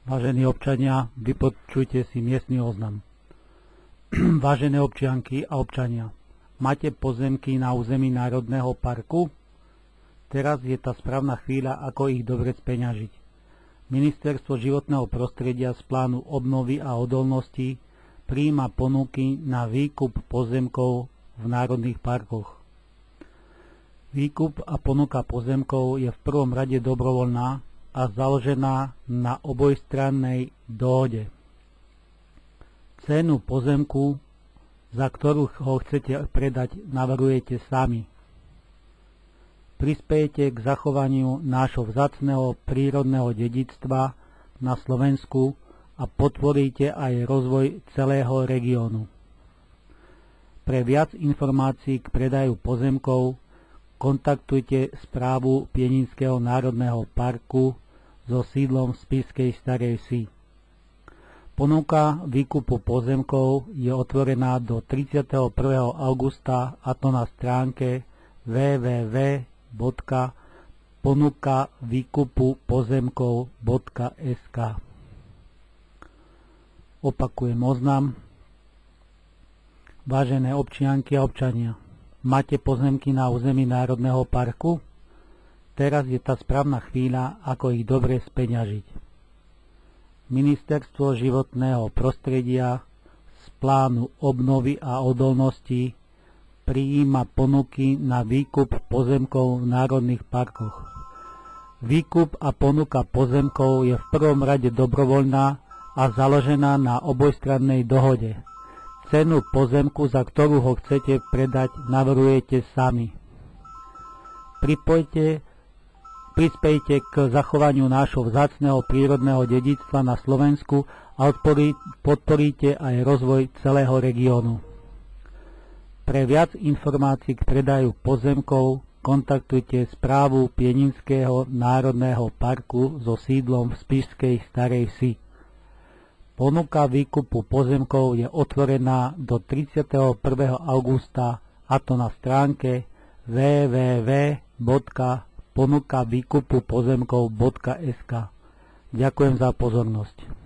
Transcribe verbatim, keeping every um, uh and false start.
Vážení občania, vypočujte si miestny oznam. Vážené občianky a občania, máte pozemky na území Národného parku? Teraz je tá správna chvíľa, ako ich dobre speňažiť. Ministerstvo životného prostredia z plánu obnovy a odolnosti prijíma ponuky na výkup pozemkov v národných parkoch. Výkup a ponuka pozemkov je v prvom rade dobrovoľná a založená na obojstrannej dohode. Cenu pozemku, za ktorú ho chcete predať, navrhujete sami. Prispejete k zachovaniu nášho vzácneho prírodného dedičstva na Slovensku a podporíte aj rozvoj celého regiónu. Pre viac informácií k predaju pozemkov kontaktujte správu Pieninského národného parku so sídlom v Spišskej Starej Vsi. Ponuka výkupu pozemkov je otvorená do tridsiateho prvého augusta, a to na stránke w w w bodka ponuka výkupu pozemkov bodka es ká. Opakujem oznam. Vážené občianky a občania, máte pozemky na území Národného parku? Teraz je tá správna chvíľa, ako ich dobre speňažiť. Ministerstvo životného prostredia z plánu obnovy a odolnosti prijíma ponuky na výkup pozemkov v národných parkoch. Výkup a ponuka pozemkov je v prvom rade dobrovoľná a založená na obojstrannej dohode. Cenu pozemku, za ktorú ho chcete predať, navrhujete sami. Pripojte, prispejte k zachovaniu nášho vzácneho prírodného dedičstva na Slovensku a odporí, podporíte aj rozvoj celého regiónu. Pre viac informácií k predaju pozemkov kontaktujte správu Pieninského národného parku so sídlom v Spišskej Starej Vsi. Ponuka výkupu pozemkov je otvorená do tridsiateho prvého augusta, a to na stránke w w w bodka ponuka výkupu pozemkov bodka es ká. Ďakujem za pozornosť.